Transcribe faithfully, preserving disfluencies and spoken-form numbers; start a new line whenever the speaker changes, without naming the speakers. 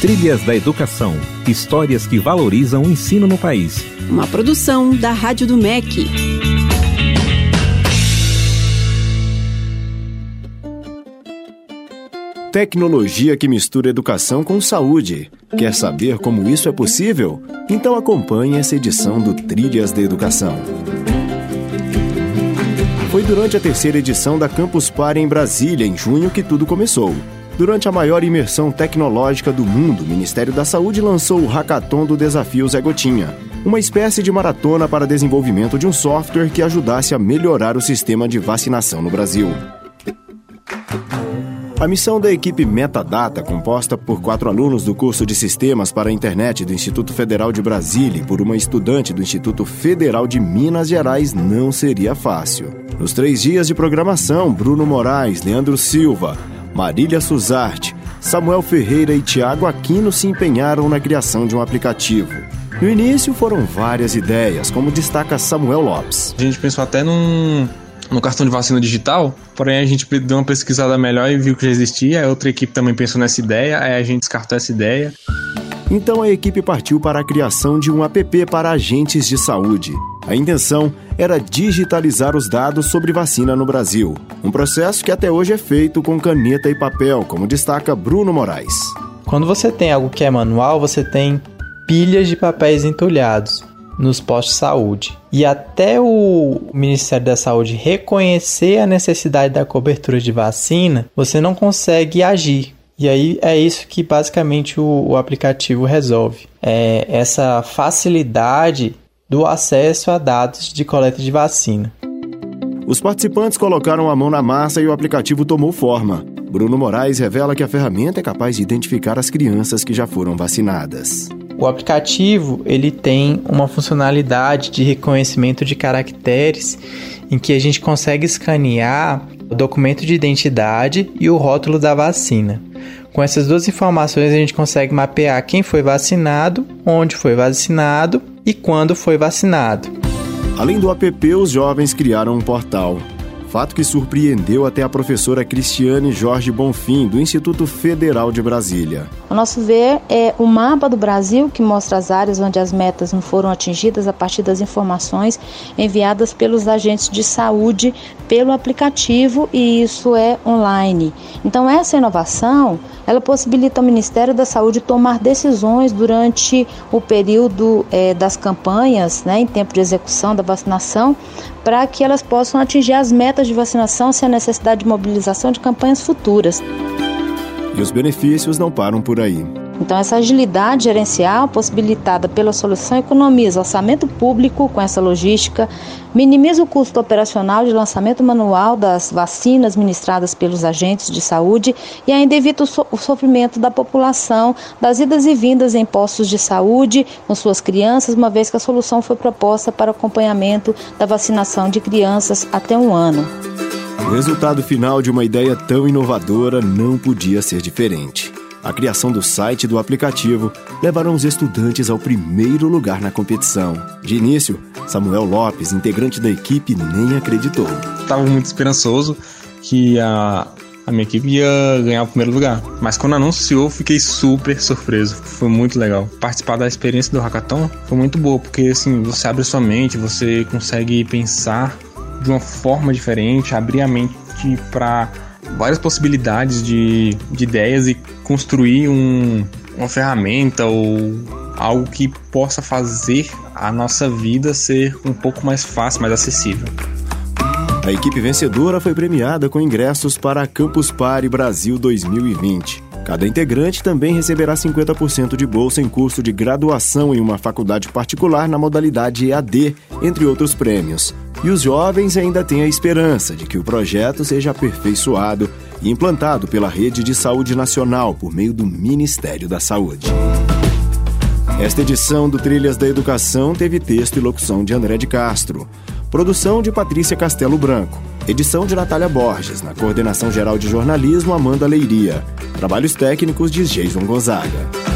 Trilhas da Educação, histórias que valorizam o ensino no país.
Uma produção da Rádio do M E C.
Tecnologia que mistura educação com saúde. Quer saber como isso é possível? Então acompanhe essa edição do Trilhas da Educação. Foi durante a terceira edição da Campus Party em Brasília, em junho, que tudo começou. Durante a maior imersão tecnológica do mundo, o Ministério da Saúde lançou o Hackathon do Desafio Zé Gotinha, uma espécie de maratona para desenvolvimento de um software que ajudasse a melhorar o sistema de vacinação no Brasil. A missão da equipe Metadata, composta por quatro alunos do curso de Sistemas para a Internet do Instituto Federal de Brasília e por uma estudante do Instituto Federal de Minas Gerais, não seria fácil. Nos três dias de programação, Bruno Moraes, Leandro Silva, Marília Suzarte, Samuel Ferreira e Tiago Aquino se empenharam na criação de um aplicativo. No início foram várias ideias, como destaca Samuel Lopes.
A gente pensou até num, num cartão de vacina digital, porém a gente deu uma pesquisada melhor e viu que já existia. A outra equipe também pensou nessa ideia, aí a gente descartou essa ideia.
Então a equipe partiu para a criação de um app para agentes de saúde. A intenção era digitalizar os dados sobre vacina no Brasil, um processo que até hoje é feito com caneta e papel, como destaca Bruno Moraes.
Quando você tem algo que é manual, você tem pilhas de papéis entulhados nos postos de saúde. E até o Ministério da Saúde reconhecer a necessidade da cobertura de vacina, você não consegue agir. E aí é isso que basicamente o, o aplicativo resolve. É essa facilidade do acesso a dados de coleta de vacina.
Os participantes colocaram a mão na massa e o aplicativo tomou forma. Bruno Moraes revela que a ferramenta é capaz de identificar as crianças que já foram vacinadas.
O aplicativo ele tem uma funcionalidade de reconhecimento de caracteres em que a gente consegue escanear o documento de identidade e o rótulo da vacina. Com essas duas informações a gente consegue mapear quem foi vacinado, onde foi vacinado e quando foi vacinado.
Além do app, os jovens criaram um portal. Fato que surpreendeu até a professora Cristiane Jorge Bonfim, do Instituto Federal de Brasília.
Ao nosso ver, é o mapa do Brasil que mostra as áreas onde as metas não foram atingidas a partir das informações enviadas pelos agentes de saúde pelo aplicativo, e isso é online. Então essa inovação, ela possibilita ao Ministério da Saúde tomar decisões durante o período é, das campanhas, né, em tempo de execução da vacinação, para que elas possam atingir as metas de vacinação sem a necessidade de mobilização de campanhas futuras.
E os benefícios não param por aí.
Então essa agilidade gerencial possibilitada pela solução economiza orçamento público com essa logística, minimiza o custo operacional de lançamento manual das vacinas ministradas pelos agentes de saúde e ainda evita o, so- o sofrimento da população das idas e vindas em postos de saúde com suas crianças, uma vez que a solução foi proposta para acompanhamento da vacinação de crianças até um ano.
O resultado final de uma ideia tão inovadora não podia ser diferente. A criação do site e do aplicativo levaram os estudantes ao primeiro lugar na competição. De início, Samuel Lopes, integrante da equipe, nem acreditou.
Estava muito esperançoso que a, a minha equipe ia ganhar o primeiro lugar. Mas quando anunciou, fiquei super surpreso. Foi muito legal. Participar da experiência do Hackathon foi muito boa, porque assim, você abre sua mente, você consegue pensar de uma forma diferente, abrir a mente para várias possibilidades de, de ideias e construir um, uma ferramenta ou algo que possa fazer a nossa vida ser um pouco mais fácil, mais acessível.
A equipe vencedora foi premiada com ingressos para a Campus Party Brasil dois mil e vinte. Cada integrante também receberá cinquenta por cento de bolsa em curso de graduação em uma faculdade particular na modalidade E A D, entre outros prêmios. E os jovens ainda têm a esperança de que o projeto seja aperfeiçoado e implantado pela Rede de Saúde Nacional por meio do Ministério da Saúde. Esta edição do Trilhas da Educação teve texto e locução de André de Castro. Produção de Patrícia Castelo Branco. Edição de Natália Borges. Na coordenação geral de jornalismo, Amanda Leiria. Trabalhos técnicos de Jason Gonzaga.